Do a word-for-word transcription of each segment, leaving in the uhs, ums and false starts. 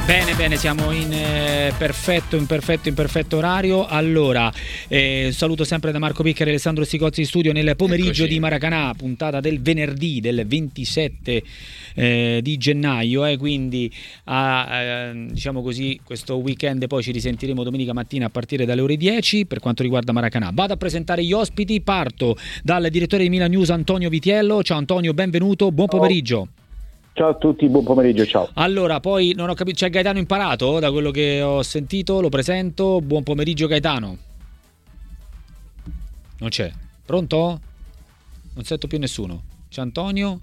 Bene, bene, siamo in eh, perfetto, in perfetto, in perfetto orario. Allora, eh, saluto sempre da Marco Picca e Alessandro Sicozzi in studio nel pomeriggio Eccoci. Di Maracanà, puntata del venerdì del ventisette eh, di gennaio, eh, quindi a, eh, diciamo così, questo weekend poi ci risentiremo domenica mattina a partire dalle ore dieci per quanto riguarda Maracanà. Vado a presentare gli ospiti, parto dal direttore di Milan News Antonio Vitiello. Ciao Antonio, benvenuto, buon pomeriggio. Ciao a tutti, buon pomeriggio, ciao. Allora, poi non ho capito, c'è Gaetano Imparato, da quello che ho sentito, lo presento. Buon pomeriggio Gaetano. Non c'è. Pronto? Non sento più nessuno. C'è Antonio?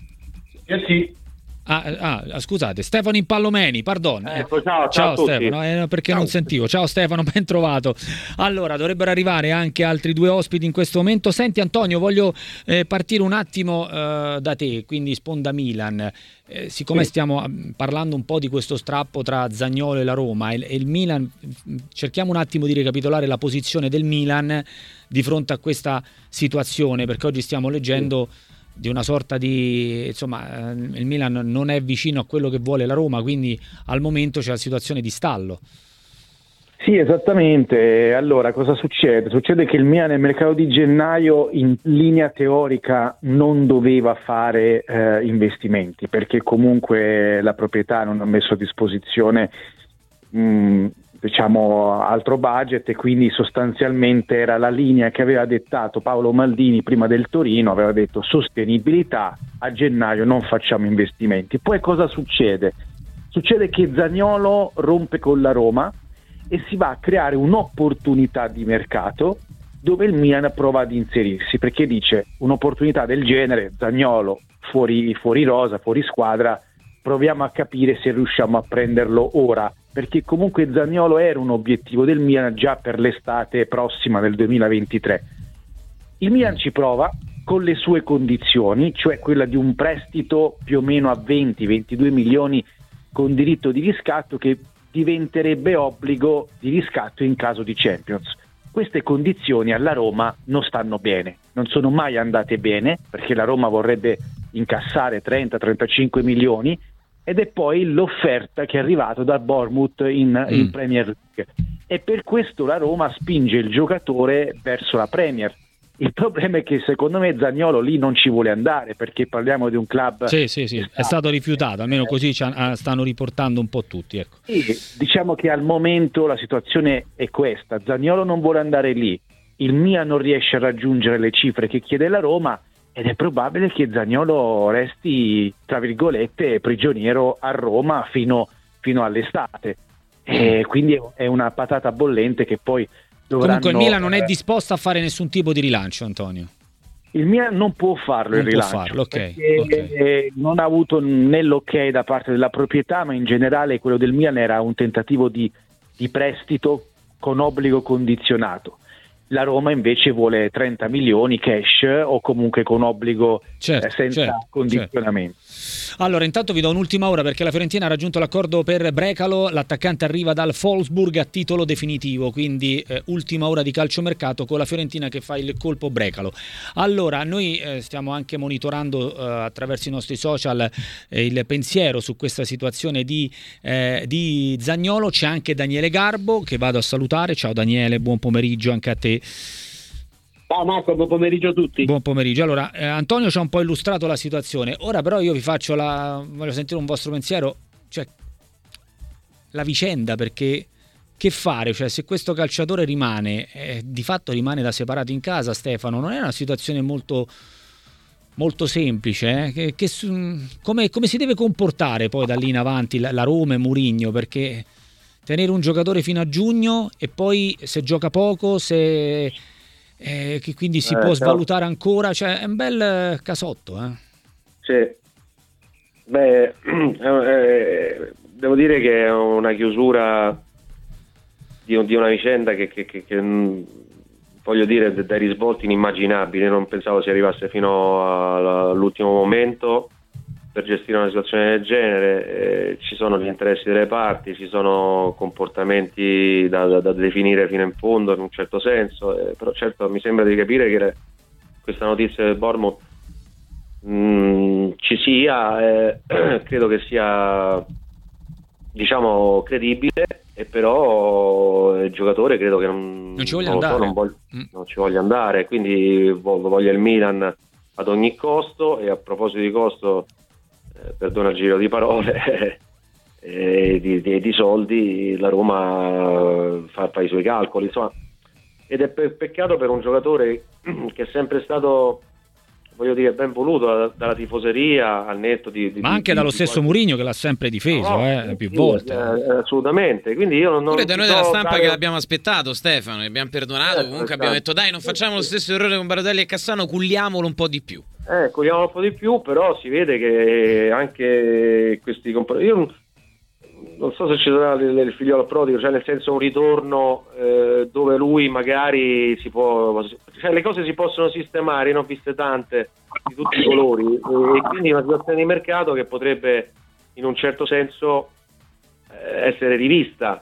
Eh sì. Ah, ah, scusate, Stefano Impallomeni, perdono. Ecco, ciao, ciao, ciao a tutti. Stefano, eh, perché ciao. non sentivo. Ciao Stefano, ben trovato. Allora, dovrebbero arrivare anche altri due ospiti in questo momento. Senti Antonio, voglio eh, partire un attimo eh, da te, quindi sponda Milan. Eh, siccome sì. stiamo parlando un po' di questo strappo tra Zaniolo e la Roma e, e il Milan, cerchiamo un attimo di ricapitolare la posizione del Milan di fronte a questa situazione, perché oggi stiamo leggendo sì. di una sorta di, insomma, il Milan non è vicino a quello che vuole la Roma, quindi al momento c'è la situazione di stallo. Sì, esattamente. Allora, cosa succede? Succede che il Milan nel mercato di gennaio in linea teorica non doveva fare eh, investimenti, perché comunque la proprietà non ha messo a disposizione mh, diciamo altro budget, e quindi sostanzialmente era la linea che aveva dettato Paolo Maldini prima del Torino. Aveva detto sostenibilità, a gennaio non facciamo investimenti. Poi cosa succede? Succede che Zaniolo rompe con la Roma e si va a creare un'opportunità di mercato dove il Milan prova ad inserirsi, perché dice un'opportunità del genere, Zaniolo fuori, fuori rosa, fuori squadra, proviamo a capire se riusciamo a prenderlo ora, perché comunque Zaniolo era un obiettivo del Milan già per l'estate prossima del duemilaventitré. Il Milan ci prova con le sue condizioni, cioè quella di un prestito più o meno a venti ventidue milioni con diritto di riscatto, che diventerebbe obbligo di riscatto in caso di Champions. Queste condizioni alla Roma non stanno bene, non sono mai andate bene, perché la Roma vorrebbe incassare trenta trentacinque milioni, ed è poi l'offerta che è arrivata dal Bournemouth in, mm. in Premier League, e per questo la Roma spinge il giocatore verso la Premier. Il problema è che secondo me Zaniolo lì non ci vuole andare, perché parliamo di un club... Sì, sì, sì, è stato rifiutato, almeno così stanno riportando un po' tutti. Ecco. Sì, diciamo che al momento la situazione è questa: Zaniolo non vuole andare lì, il Milan non riesce a raggiungere le cifre che chiede la Roma, ed è probabile che Zaniolo resti, tra virgolette, prigioniero a Roma fino, fino all'estate. E quindi è una patata bollente che poi... Dovranno, Comunque il Milan non è disposto a fare nessun tipo di rilancio, Antonio. Il Milan non può farlo, non il rilancio, può farlo, okay, perché okay. non ha avuto né l'ok da parte della proprietà, ma in generale quello del Milan era un tentativo di, di prestito con obbligo condizionato. La Roma invece vuole trenta milioni cash o comunque con obbligo certo, eh, senza certo, condizionamento. Certo. Allora, intanto vi do un'ultima ora, perché la Fiorentina ha raggiunto l'accordo per Brecalo, l'attaccante arriva dal Wolfsburg a titolo definitivo, quindi eh, ultima ora di calciomercato con la Fiorentina che fa il colpo Brecalo. Allora, noi eh, stiamo anche monitorando eh, attraverso i nostri social eh, il pensiero su questa situazione di, eh, di Zaniolo. C'è anche Daniele Garbo che vado a salutare. Ciao Daniele, buon pomeriggio anche a te. Ciao Marco, buon pomeriggio a tutti. Buon pomeriggio. Allora, eh, Antonio ci ha un po' illustrato la situazione. Ora però io vi faccio la... voglio sentire un vostro pensiero, cioè la vicenda, perché che fare? Cioè, se questo calciatore rimane, eh, di fatto rimane da separato in casa, Stefano, non è una situazione molto molto semplice, eh? che, che, come, come si deve comportare poi da lì in avanti la, la Roma e Mourinho, perché tenere un giocatore fino a giugno e poi se gioca poco, se eh, che quindi si eh, può no. svalutare ancora, cioè è un bel casotto. Eh? Sì. Beh, eh, devo dire che è una chiusura di, di una vicenda che, che, che, che voglio dire dai risvolti inimmaginabili. Non pensavo si arrivasse fino all'ultimo momento per gestire una situazione del genere. Eh, ci sono gli interessi delle parti, ci sono comportamenti da, da, da definire fino in fondo in un certo senso, eh, però certo mi sembra di capire che le, questa notizia del Bournemouth mh, ci sia, eh, credo che sia diciamo credibile, e però il giocatore credo che non, non ci voglia non andare, so, non, voglio, mm. non ci voglia andare, quindi lo voglia il Milan ad ogni costo. E a proposito di costo, eh, perdono il giro di parole, eh, di, di, di soldi, la Roma fa, fa i suoi calcoli, insomma, ed è pe- peccato per un giocatore che è sempre stato, voglio dire, ben voluto da, dalla tifoseria, al netto di, di ma anche di, dallo di stesso qualche... Mourinho, che l'ha sempre difeso, no, eh, più sì, volte. Eh, assolutamente, quindi io non, non pure da noi della so stampa dare... che l'abbiamo aspettato, Stefano, e abbiamo perdonato, Eh, comunque abbiamo detto dai, non facciamo lo stesso errore con Balotelli e Cassano, culliamolo un po' di più. Eh, cogliamo un po' di più, però si vede che anche questi comp- io non, non so se ci sarà il, il figliolo prodigo, cioè nel senso un ritorno eh, dove lui magari si può, cioè le cose si possono sistemare, ne ho viste tante di tutti i colori, e, e quindi una situazione di mercato che potrebbe in un certo senso eh, essere rivista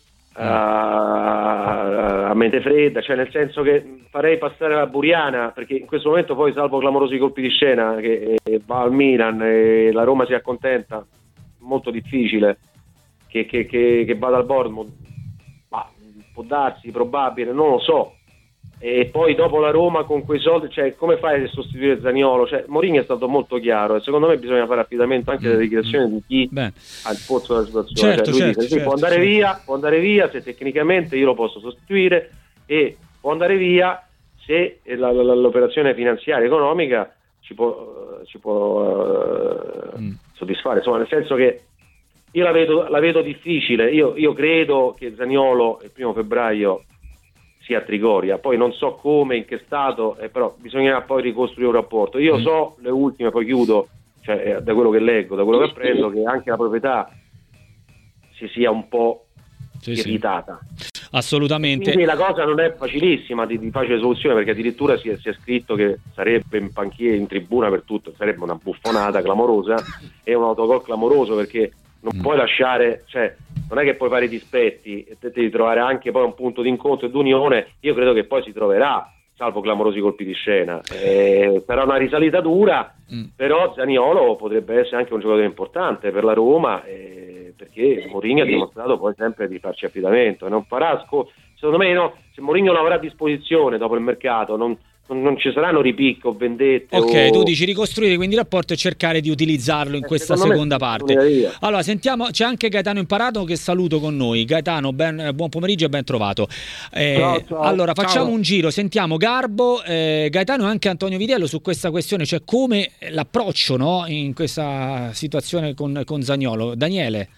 a, a mente fredda, cioè nel senso che farei passare la Buriana, perché in questo momento poi, salvo clamorosi colpi di scena, che eh, va al Milan e la Roma si accontenta, molto difficile che, che, che, che vada al Bournemouth, ma può darsi, probabile, non lo so. E poi dopo la Roma con quei soldi, cioè come fai a sostituire Zaniolo? Cioè Mourinho è stato molto chiaro e secondo me bisogna fare affidamento anche alle dichiarazioni di chi Beh. ha il polso della situazione. Certo, cioè, lui certo, dice, sì, certo, può andare certo. via, può andare via se tecnicamente io lo posso sostituire, e può andare via se la, la, l'operazione finanziaria economica ci può, ci può uh, mm. soddisfare, insomma, nel senso che io la vedo, la vedo difficile. Io, io credo che Zaniolo il primo febbraio sia a Trigoria, poi non so come, in che stato, eh, però bisognerà poi ricostruire un rapporto. Io mm. so le ultime, poi chiudo, cioè, eh, da quello che leggo, da quello che apprendo, che anche la proprietà si sia un po' sì, irritata. Sì. Assolutamente. Quindi la cosa non è facilissima, di, di facile soluzione, perché addirittura si è, si è scritto che sarebbe in panchina, in tribuna per tutto, sarebbe una buffonata clamorosa e un autogol clamoroso, perché non mm. puoi lasciare, cioè non è che puoi fare i dispetti e te devi trovare anche poi un punto di incontro e d'unione. Io credo che poi si troverà, salvo clamorosi colpi di scena, eh, sarà una risalita dura, mm. però Zaniolo potrebbe essere anche un giocatore importante per la Roma, eh, perché Mourinho ha dimostrato poi sempre di farci affidamento e non farà sco- secondo me no, se Mourinho lo avrà a disposizione dopo il mercato non non ci saranno ripicche o vendette. Ok, o... tu dici ricostruire quindi il rapporto e cercare di utilizzarlo in eh, questa seconda parte. Allora, sentiamo, c'è anche Gaetano Imparato che saluto con noi. Gaetano, ben, buon pomeriggio e ben trovato. Eh, ciao, ciao. Allora, facciamo ciao. un giro, sentiamo Garbo, eh, Gaetano e anche Antonio Vitiello su questa questione, cioè come l'approccio, no, in questa situazione con, con Zaniolo. Daniele?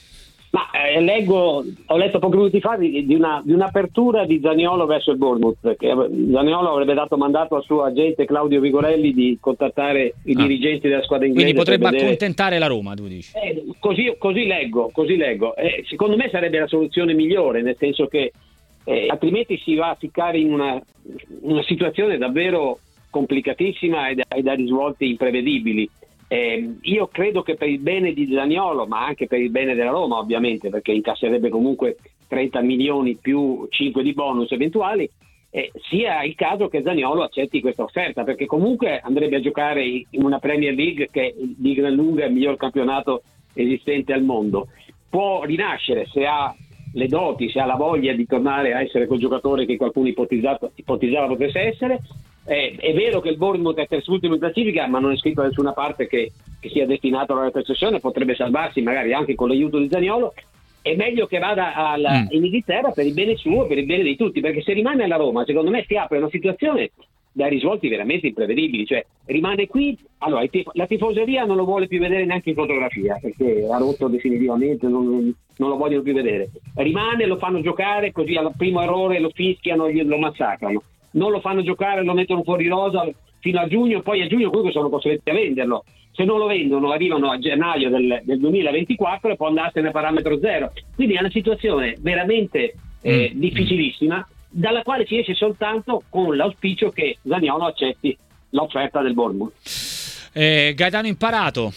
Ma eh, leggo, ho letto pochi minuti fa di, di, una, di un'apertura di Zaniolo verso il Bournemouth, perché Zaniolo avrebbe dato mandato al suo agente Claudio Vigorelli di contattare i ah. dirigenti della squadra inglese. Quindi potrebbe vedere... accontentare la Roma, tu dici? Eh, così, così leggo, così leggo. Eh, secondo me sarebbe la soluzione migliore, nel senso che eh, altrimenti si va a ficcare in una, una situazione davvero complicatissima e da, e da risvolti imprevedibili. Eh, io credo che per il bene di Zaniolo, ma anche per il bene della Roma ovviamente, perché incasserebbe comunque trenta milioni più cinque di bonus eventuali, eh, sia il caso che Zaniolo accetti questa offerta, perché comunque andrebbe a giocare in una Premier League che di gran lunga è il miglior campionato esistente al mondo. Può rinascere se ha le doti, se ha la voglia di tornare a essere quel giocatore che qualcuno ipotizzava, ipotizzava potesse essere. Eh, è vero che il Bournemouth è terzultimo in classifica, ma non è scritto da nessuna parte che, che sia destinato alla retrocessione, potrebbe salvarsi magari anche con l'aiuto di Zaniolo. È meglio che vada alla, mm. in Inghilterra per il bene suo, per il bene di tutti, perché se rimane alla Roma secondo me si apre una situazione da risvolti veramente imprevedibili, cioè rimane qui, allora tif- la tifoseria non lo vuole più vedere neanche in fotografia, perché ha rotto definitivamente, non, non lo vogliono più vedere, rimane, lo fanno giocare, così al primo errore lo fischiano, lo massacrano, non lo fanno giocare, lo mettono fuori rosa fino a giugno, poi a giugno comunque sono costretti a venderlo, se non lo vendono arrivano a gennaio del, del duemilaventiquattro e può andarsene a parametro zero, quindi è una situazione veramente eh, mm. difficilissima, dalla quale si esce soltanto con l'auspicio che Zaniolo accetti l'offerta del Bournemouth. eh, Gaetano Imparato.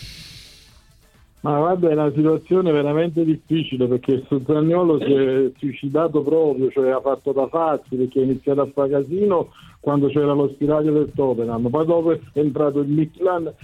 Ma guarda, è una situazione veramente difficile, perché su Zaniolo si è suicidato proprio, cioè ha fatto da Fazzi, perché ha iniziato a fare casino quando c'era lo spiraglio del Tottenham, poi dopo è entrato il Milan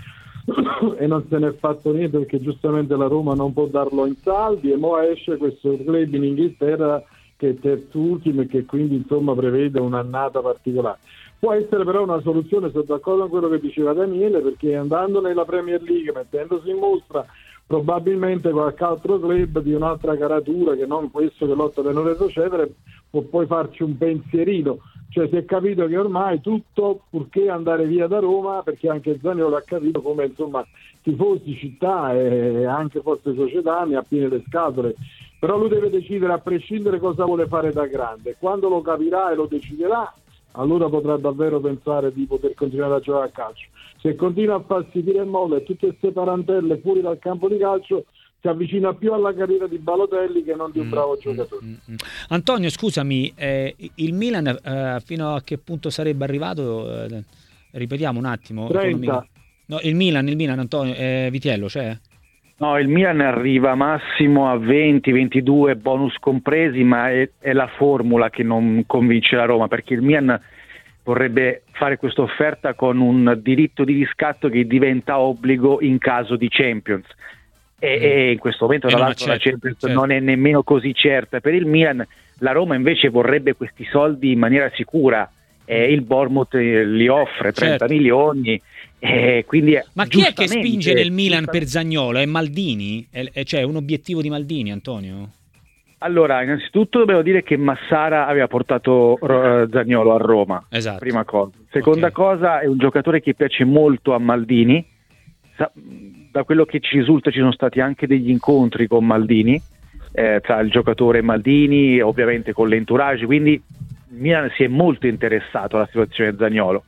e non se ne è fatto niente perché giustamente la Roma non può darlo in saldi, e mo esce questo club in Inghilterra che è terzultimo e che quindi insomma prevede un'annata particolare. Può essere però una soluzione, sono d'accordo con quello che diceva Daniele, perché andando nella Premier League, mettendosi in mostra, probabilmente qualche altro club di un'altra caratura che non questo che lotta per non retrocedere può poi farci un pensierino. Cioè si è capito che ormai tutto, purché andare via da Roma, perché anche Zaniolo ha capito come insomma tifosi, città e anche forse società ne ha piene le scatole, però lui deve decidere a prescindere cosa vuole fare da grande. Quando lo capirà e lo deciderà, allora potrà davvero pensare di poter continuare a giocare a calcio. Se continua a farsi tira e molla e tutte queste tarantelle fuori dal campo di calcio, si avvicina più alla carriera di Balotelli che non di un bravo mm, giocatore. Mm, mm. Antonio, scusami, eh, il Milan eh, fino a che punto sarebbe arrivato? Eh, ripetiamo un attimo. trenta. No, il Milan, il Milan, Antonio, eh, Vitiello, c'è? No, il Milan arriva massimo a venti ventidue, bonus compresi, ma è, è la formula che non convince la Roma, perché il Milan vorrebbe fare questa offerta con un diritto di riscatto che diventa obbligo in caso di Champions. E, mm. e in questo momento tra l'altro la Champions certo. non è nemmeno così certa per il Milan. La Roma invece vorrebbe questi soldi in maniera sicura, e il Bournemouth li offre trenta certo. milioni. Eh, quindi ma chi è che spinge nel Milan per Zaniolo? È Maldini? È, è, cioè, è un obiettivo di Maldini, Antonio? Allora, innanzitutto dobbiamo dire che Massara aveva portato uh, Zaniolo a Roma, esatto. Prima cosa. Seconda okay. cosa, è un giocatore che piace molto a Maldini. Sa- da quello che ci risulta ci sono stati anche degli incontri con Maldini, eh, tra il giocatore e Maldini, ovviamente con l'entourage, quindi Milan si è molto interessato alla situazione di Zaniolo.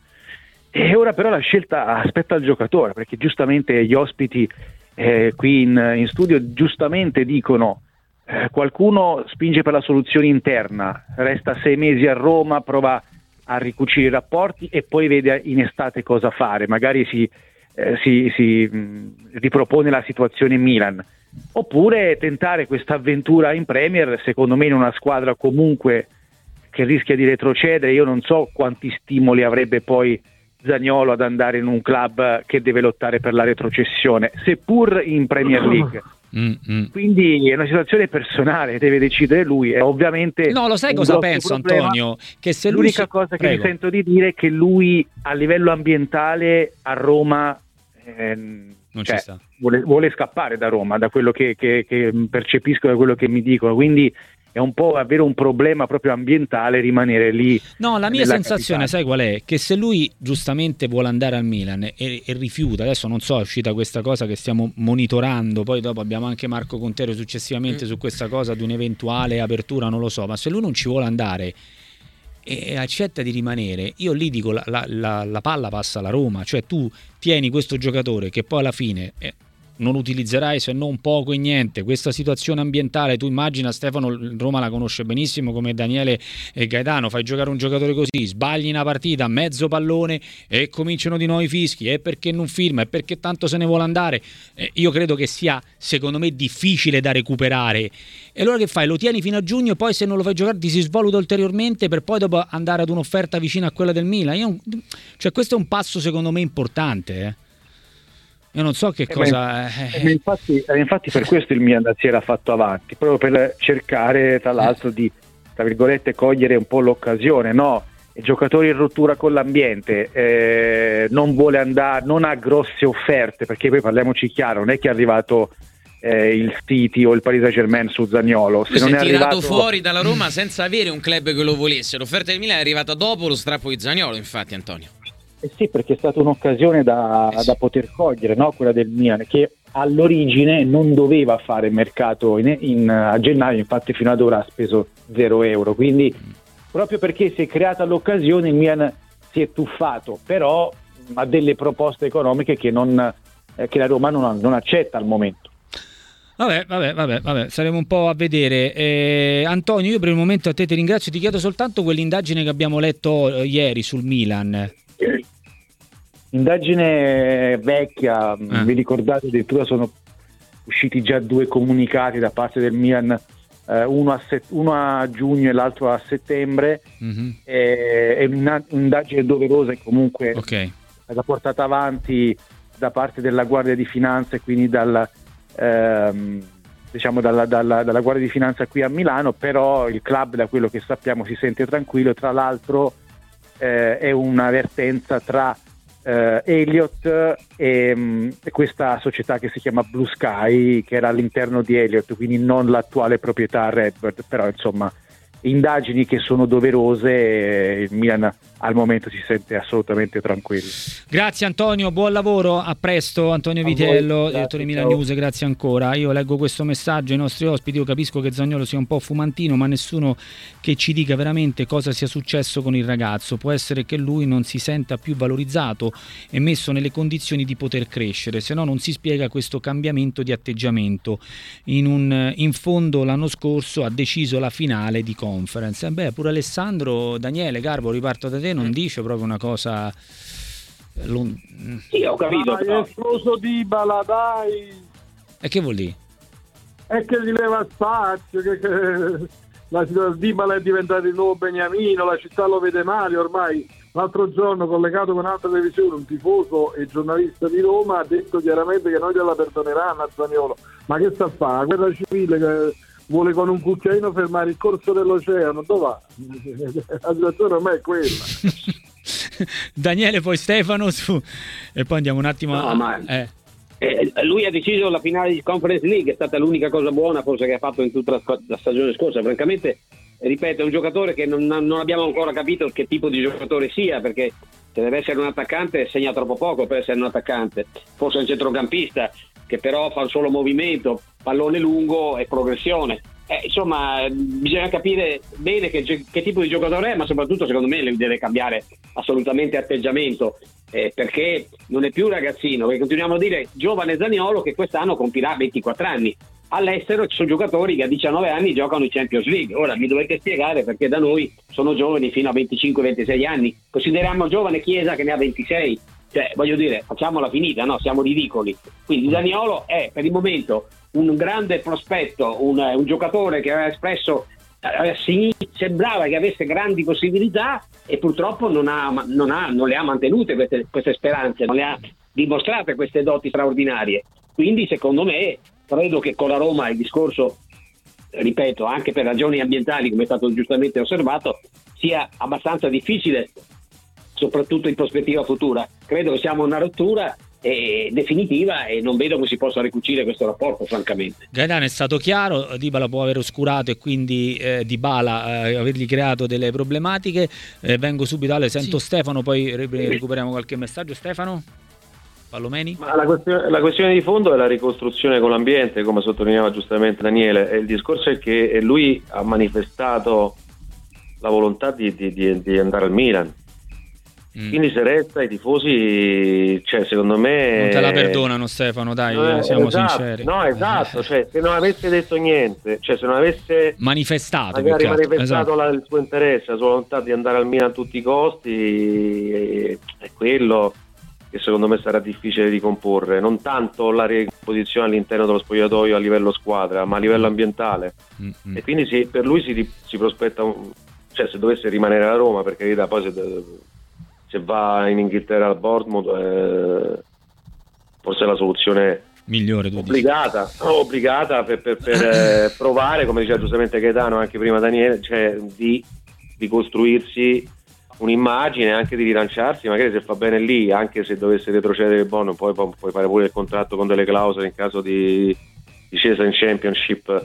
E ora però la scelta aspetta il giocatore, perché giustamente gli ospiti eh, qui in, in studio giustamente dicono eh, qualcuno spinge per la soluzione interna, resta sei mesi a Roma, prova a ricucire i rapporti e poi vede in estate cosa fare, magari si, eh, si, si mh, ripropone la situazione in Milan, oppure tentare questa avventura in Premier, secondo me in una squadra comunque che rischia di retrocedere. Io non so quanti stimoli avrebbe poi Zaniolo ad andare in un club che deve lottare per la retrocessione, seppur in Premier League. Mm-hmm. Quindi è una situazione personale, deve decidere lui. E ovviamente no, lo sai cosa penso, problema, Antonio? Che se lui l'unica si... cosa Prego. che mi sento di dire è che lui a livello ambientale a Roma eh, non cioè, ci sta. Vuole, vuole scappare da Roma, da quello che, che, che percepisco, da quello che mi dicono, quindi è un po' avere un problema proprio ambientale rimanere lì. No, la mia sensazione, capitale. sai qual è? Che se lui giustamente vuole andare al Milan e, e rifiuta, adesso non so, è uscita questa cosa che stiamo monitorando, poi dopo abbiamo anche Marco Contero successivamente mm. su questa cosa di un'eventuale apertura, non lo so, ma se lui non ci vuole andare e accetta di rimanere, io lì dico la, la, la, la palla passa alla Roma, cioè tu tieni questo giocatore che poi alla fine... Eh, non utilizzerai se non poco e niente. Questa situazione ambientale, tu immagina, Stefano Roma la conosce benissimo come Daniele e Gaetano, fai giocare un giocatore così, sbagli una partita, mezzo pallone e cominciano di nuovo i fischi, e perché non firma, e perché tanto se ne vuole andare. Eh, io credo che sia, secondo me, difficile da recuperare. E allora che fai? Lo tieni fino a giugno e poi se non lo fai giocare ti si svaluta ulteriormente per poi dopo andare ad un'offerta vicina a quella del Milan. Io, cioè questo è un passo secondo me importante, eh. Io non so che eh cosa... Beh, infatti, infatti per questo il Milan si era fatto avanti, proprio per cercare tra l'altro di, tra virgolette, cogliere un po' l'occasione, no? Il giocatore in rottura con l'ambiente, eh, non vuole andare, non ha grosse offerte, perché poi parliamoci chiaro, non è che è arrivato eh, il City o il Paris Saint-Germain su Zaniolo. Se non si è è tirato arrivato fuori dalla Roma senza avere un club che lo volesse. L'offerta del Milan è arrivata dopo lo strappo di Zaniolo, infatti, Antonio. Eh sì, perché è stata un'occasione da, eh sì. da poter cogliere, no? Quella del Milan, che all'origine non doveva fare mercato in, in, a gennaio, infatti fino ad ora ha speso zero euro, quindi proprio perché si è creata l'occasione il Milan si è tuffato, però ha delle proposte economiche che, non, eh, che la Roma non, non accetta al momento. Vabbè, vabbè, vabbè, vabbè, saremo un po' a vedere. Eh, Antonio, io per il momento a te ti ringrazio, ti chiedo soltanto quell'indagine che abbiamo letto eh, ieri sul Milan. Indagine vecchia, ah. vi ricordate, addirittura sono usciti già due comunicati da parte del Milan, eh, uno, a set- uno a giugno e l'altro a settembre. Mm-hmm. Eh, è una, un'indagine doverosa e comunque okay. è stata portata avanti da parte della Guardia di Finanza e quindi dal, ehm, diciamo dalla, dalla, dalla Guardia di Finanza qui a Milano, però il club, da quello che sappiamo, si sente tranquillo. Tra l'altro eh, è una vertenza tra eh, Elliott e, mh, e questa società che si chiama Blue Sky, che era all'interno di Elliott, quindi non l'attuale proprietà Redbird, però insomma indagini che sono doverose e il Milan al momento si sente assolutamente tranquillo. Grazie Antonio, buon lavoro, a presto. Antonio Vitiello, voi, direttore grazie, Milan ciao. News, grazie ancora. Io leggo questo messaggio ai nostri ospiti. Io capisco che Zaniolo sia un po' fumantino, ma nessuno che ci dica veramente cosa sia successo con il ragazzo. Può essere che lui non si senta più valorizzato e messo nelle condizioni di poter crescere, se no non si spiega questo cambiamento di atteggiamento. In, un, in fondo l'anno scorso ha deciso la finale di conference. Eh beh, pure Alessandro, Daniele Garbo, riparto da te, non dice proprio una cosa. Sì, ho capito. Dai, è esploso Dybala, dai. E che vuol dire? È che gli leva spazio, che, che la Dybala è diventato il nuovo Beniamino, la città lo vede male ormai. L'altro giorno, collegato con un'altra televisione, un tifoso e giornalista di Roma ha detto chiaramente che noi gliela perdoneranno a Zaniolo. Ma che sta a fare? Guerra civile, che vuole con un cucchiaino fermare il corso dell'oceano, dove va? La situazione ormai è quella. Daniele, poi Stefano su... e poi andiamo un attimo No, a... ma- eh. Eh, lui ha deciso la finale di Conference League, è stata l'unica cosa buona forse che ha fatto in tutta la, la stagione scorsa. Francamente, ripeto, è un giocatore che non, non abbiamo ancora capito che tipo di giocatore sia, perché se deve essere un attaccante segna troppo poco per essere un attaccante, forse è un centrocampista che però fa un solo movimento, pallone lungo e progressione. Eh, insomma, bisogna capire bene che, che tipo di giocatore è, ma soprattutto secondo me deve cambiare assolutamente atteggiamento, eh, perché non è più un ragazzino, perché continuiamo a dire giovane Zaniolo che quest'anno compirà ventiquattro anni. All'estero ci sono giocatori che a diciannove anni giocano in Champions League. Ora mi dovete spiegare perché da noi sono giovani fino a venticinque ventisei anni. Consideriamo giovane Chiesa che ne ha ventisei. Cioè, voglio dire, facciamola finita, no? Siamo ridicoli. Quindi Zaniolo è per il momento un grande prospetto, un, un giocatore che aveva espresso, eh, si, sembrava che avesse grandi possibilità e purtroppo non, ha, non, ha, non le ha mantenute queste, queste speranze, non le ha dimostrate queste doti straordinarie. Quindi secondo me, credo che con la Roma il discorso, ripeto, anche per ragioni ambientali, come è stato giustamente osservato, sia abbastanza difficile, soprattutto in prospettiva futura. Credo che siamo una rottura eh, definitiva e non vedo come si possa ricucire questo rapporto, francamente. Gaetano, è stato chiaro, Dybala può aver oscurato e quindi eh, Dybala eh, avergli creato delle problematiche. Eh, vengo subito, Ale, sento sì. Stefano, poi recuperiamo qualche messaggio. Stefano? Pallomeni? Ma la questione, la questione di fondo è la ricostruzione con l'ambiente, come sottolineava giustamente Daniele, e il discorso è che lui ha manifestato la volontà di, di, di, di andare al Milan. Mm. Quindi se resta i tifosi, cioè secondo me non te la perdonano, Stefano, dai, no, siamo esatto, sinceri. No, esatto, cioè se non avesse detto niente, cioè se non avesse manifestato, magari manifestato esatto. la, il suo interesse, la sua volontà di andare al Milan a tutti i costi, è, è quello che secondo me sarà difficile di comporre, non tanto la riposizione all'interno dello spogliatoio a livello squadra, ma a livello ambientale. Mm-hmm. E quindi sì, per lui si, si prospetta un, cioè se dovesse rimanere a Roma, per carità, poi se, se va in Inghilterra al Bournemouth eh, forse è la soluzione migliore, obbligata, obbligata per, per, per eh, provare, come diceva giustamente Gaetano, anche prima Daniele, cioè di, di costruirsi un'immagine, anche di rilanciarsi, magari se fa bene lì, anche se dovesse retrocedere il Bournemouth, poi pu- puoi fare pure il contratto con delle clausole in caso di discesa in Championship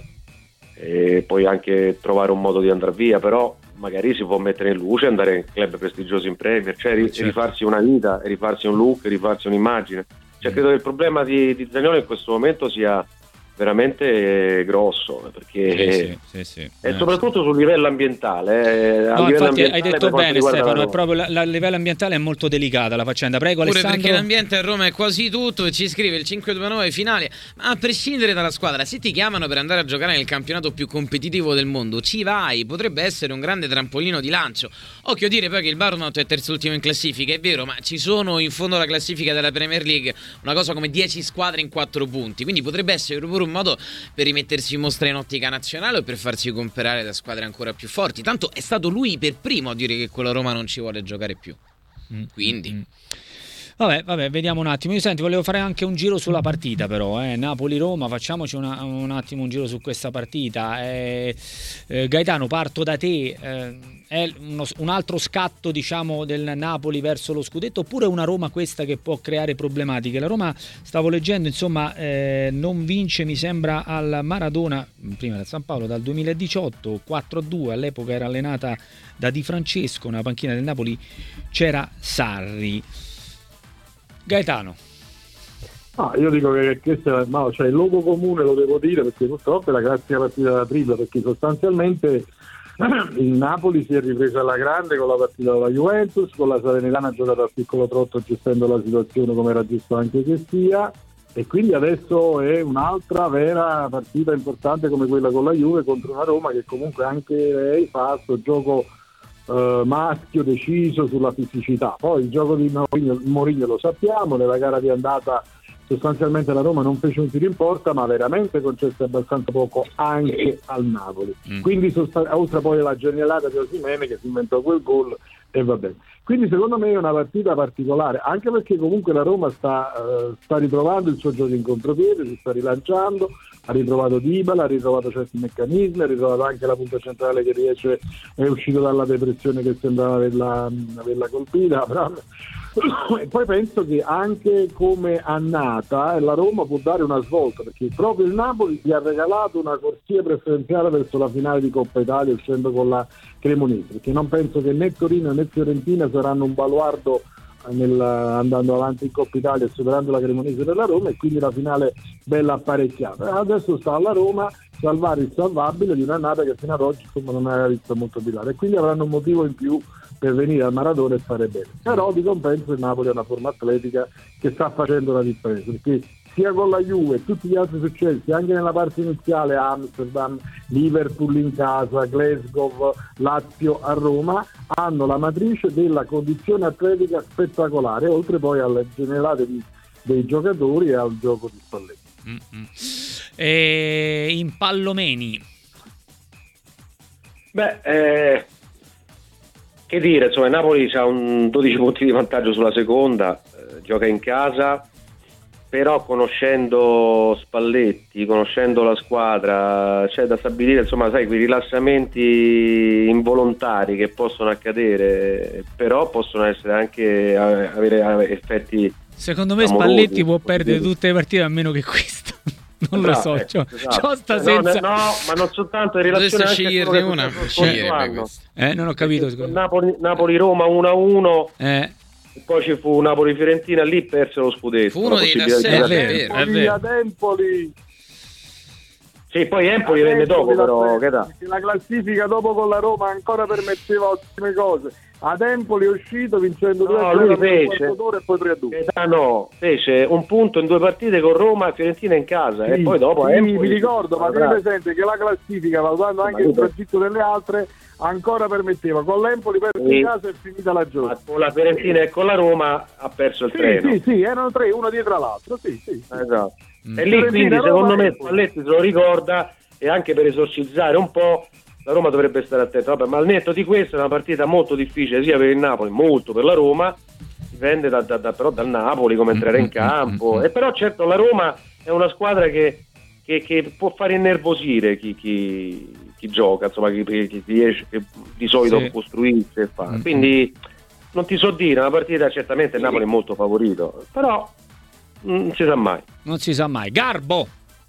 e poi anche trovare un modo di andare via, però magari si può mettere in luce, andare in club prestigiosi in Premier, cioè ri- certo. rifarsi una vita, rifarsi un look, rifarsi un'immagine. Cioè credo che il problema di, di Zaniolo in questo momento sia veramente grosso, perché sì, sì, sì, e eh, soprattutto sì. sul livello ambientale. Eh, no, a livello infatti ambientale, hai detto bene Stefano, è proprio la, la, a livello ambientale è molto delicata la faccenda. Prego Pure Alessandro. Perché l'ambiente a Roma è quasi tutto e ci scrive il cinque due nove finale, ma a prescindere dalla squadra, se ti chiamano per andare a giocare nel campionato più competitivo del mondo, ci vai, potrebbe essere un grande trampolino di lancio. Occhio a dire poi che il Bournemouth è terzo ultimo in classifica, è vero, ma ci sono in fondo alla classifica della Premier League una cosa come dieci squadre in quattro punti, quindi potrebbe essere pure un modo per rimettersi in mostra in ottica nazionale o per farsi comprare da squadre ancora più forti. Tanto è stato lui per primo a dire che quella Roma non ci vuole giocare più. Quindi mm-hmm. Vabbè, vabbè, vediamo un attimo. Io senti, volevo fare anche un giro sulla partita, però, eh. Napoli-Roma, facciamoci una, un attimo un giro su questa partita. Eh, eh, Gaetano, parto da te. Eh, è uno, un altro scatto, diciamo, del Napoli verso lo scudetto, oppure una Roma questa che può creare problematiche? La Roma, stavo leggendo, insomma, eh, non vince, mi sembra, al Maradona, prima del San Paolo, dal duemiladiciotto, quattro a due. All'epoca era allenata da Di Francesco, nella panchina del Napoli c'era Sarri. Gaetano. Ah, io dico che questo è, ma, cioè, il luogo comune, lo devo dire, perché purtroppo è la classica partita della tripla, perché sostanzialmente il Napoli si è ripreso alla grande con la partita della Juventus, con la Salernitana ha giocato a piccolo trotto gestendo la situazione come era giusto anche che sia, e quindi adesso è un'altra vera partita importante come quella con la Juve contro una Roma che comunque anche lei fa questo gioco Uh, maschio deciso sulla fisicità. Poi il gioco di Mourinho, Mourinho lo sappiamo, nella gara di andata sostanzialmente la Roma non fece un tiro in porta, ma veramente concesse abbastanza poco anche al Napoli. Mm. Quindi sostan- oltre poi la genialata di Osimhen che si inventò quel gol e va bene. Quindi secondo me è una partita particolare, anche perché comunque la Roma sta, uh, sta ritrovando il suo gioco in contropiede, si sta rilanciando, ha ritrovato Dybala, ha ritrovato certi meccanismi, ha ritrovato anche la punta centrale che riesce, è uscito dalla depressione che sembrava averla, averla colpita. E poi penso che anche come annata la Roma può dare una svolta, perché proprio il Napoli gli ha regalato una corsia preferenziale verso la finale di Coppa Italia uscendo con la Cremonese, perché non penso che né Torino né Fiorentina saranno un baluardo nel, andando avanti in Coppa Italia e superando la Cremonese per la Roma, e quindi la finale bella apparecchiata. Adesso sta alla Roma salvare il salvabile di un'annata che fino ad oggi insomma non aveva visto molto brillare, e quindi avranno un motivo in più per venire al Maradona e fare bene. Però di compenso il Napoli ha una forma atletica che sta facendo la differenza, perché sia con la Juve e tutti gli altri successi, anche nella parte iniziale Amsterdam, Liverpool in casa, Glasgow, Lazio a Roma, hanno la matrice della condizione atletica spettacolare, oltre poi alle generate di, dei giocatori e al gioco di Spalletti. Mm-hmm. E in Pallomeni, beh, eh, che dire, insomma, il Napoli ha un dodici punti di vantaggio sulla seconda, eh, gioca in casa, però conoscendo Spalletti, conoscendo la squadra, c'è da stabilire, insomma, sai, quei rilassamenti involontari che possono accadere, però possono essere anche avere effetti. Secondo me amorosi. Spalletti può perdere tutte le partite a meno che questo. Non lo so, eh, c'ho, esatto. c'ho sta no, senza... no, ma non soltanto in relazione anche sceglierne una, eh, non ho capito. Napoli, Napoli-Roma uno a uno, eh. e poi ci fu Napoli-Fiorentina, lì perse lo scudetto. Fu uno dei da sé, è vero, è vero. Ad Empoli. Sì, poi Empoli Ad venne Empoli dopo, però che da? La classifica dopo con la Roma ancora permetteva ottime cose. Ad Empoli è uscito vincendo due a zero lui fece, e poi tre a due. No, fece un punto in due partite con Roma e Fiorentina in casa, sì, e poi dopo sì, Empoli, mi ricordo, ma tieni presente che la classifica, valutando anche il tragitto delle altre, ancora permetteva. Con l'Empoli perso sì. in casa è finita la giornata. Con la Fiorentina e con la Roma ha perso il sì, treno. Sì, sì, erano tre, uno dietro l'altro, sì, sì, sì. Esatto. Mm. E lì quindi secondo me Spalletti se lo ricorda, e anche per esorcizzare un po' la Roma dovrebbe stare attenta. Vabbè, ma al netto di questo è una partita molto difficile sia per il Napoli, molto per la Roma, dipende da, da, da, però dal Napoli come entrare in campo, e però certo la Roma è una squadra che, che, che può fare innervosire chi, chi, chi gioca, insomma chi, chi riesce, che di solito sì. costruisce e fa, quindi non ti so dire, una partita certamente il Napoli è molto favorito, però non si sa mai. Non si sa mai. Garbo!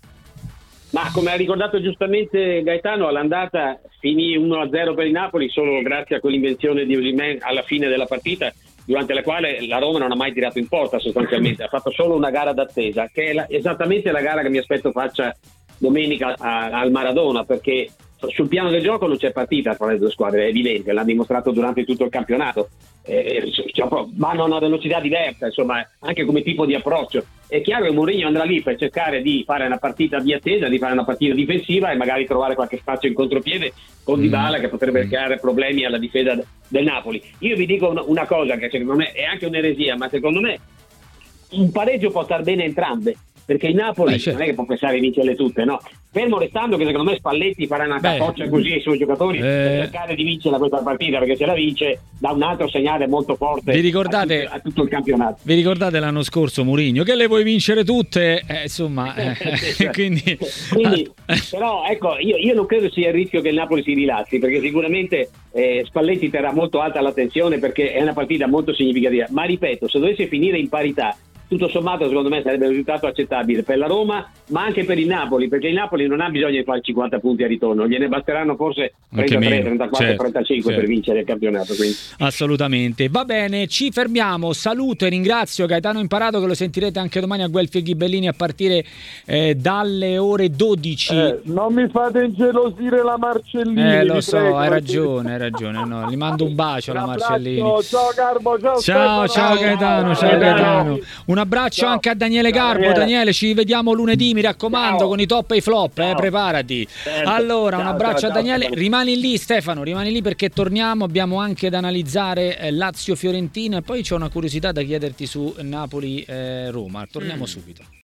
Ma come ha ricordato giustamente Gaetano, all'andata finì uno a zero per il Napoli solo grazie a quell'invenzione di Osimhen alla fine della partita, durante la quale la Roma non ha mai tirato in porta sostanzialmente, ha fatto solo una gara d'attesa, che è la, esattamente la gara che mi aspetto faccia domenica a, al Maradona, perché sul piano del gioco non c'è partita tra le due squadre, è evidente, l'ha dimostrato durante tutto il campionato, eh, vanno a una velocità diversa, insomma, anche come tipo di approccio. È chiaro che Mourinho andrà lì per cercare di fare una partita di attesa, di fare una partita difensiva e magari trovare qualche spazio in contropiede con Dybala che potrebbe creare problemi alla difesa del Napoli. Io vi dico una cosa che secondo me è anche un'eresia, ma secondo me un pareggio può star bene entrambe, perché il Napoli eh, certo. non è che può pensare di vincerle tutte, no? fermo restando che secondo me Spalletti farà una Beh, capoccia così ai suoi giocatori eh, per cercare di vincere questa partita, perché se la vince dà un altro segnale molto forte vi ricordate, a, tutto, a tutto il campionato. Vi ricordate l'anno scorso Mourinho che le vuoi vincere tutte? Eh, insomma, eh, quindi, quindi però ecco, io, io non credo sia il rischio che il Napoli si rilassi, perché sicuramente eh, Spalletti terrà molto alta l'attenzione perché è una partita molto significativa, ma ripeto, se dovesse finire in parità, tutto sommato secondo me sarebbe un risultato accettabile per la Roma, ma anche per il Napoli, perché il Napoli non ha bisogno di fare cinquanta punti a ritorno, gliene basteranno forse trentatré, trentaquattro, certo, trentacinque certo. per vincere il campionato. Quindi. Assolutamente. Va bene, ci fermiamo. Saluto e ringrazio Gaetano Imparato, che lo sentirete anche domani a Guelfi e Ghibellini a partire eh, dalle ore dodici. Eh, non mi fate ingelosire la Marcellini. Eh, lo so, prego, hai perché... ragione, hai ragione. No, gli mando un bacio alla Marcellini. Ciao Garbo, ciao Ciao, ciao Gaetano, ciao Gaetano. Un abbraccio ciao. anche a Daniele Garbo. Daniele. Daniele, ci vediamo lunedì, mi raccomando, ciao. con i top e i flop, eh, preparati. Certo. Allora, ciao, un abbraccio ciao, a Daniele. Ciao. Rimani lì, Stefano, rimani lì perché torniamo. Abbiamo anche da analizzare eh, Lazio-Fiorentina e poi c'ho una curiosità da chiederti su Napoli-Roma. Torniamo mm. subito.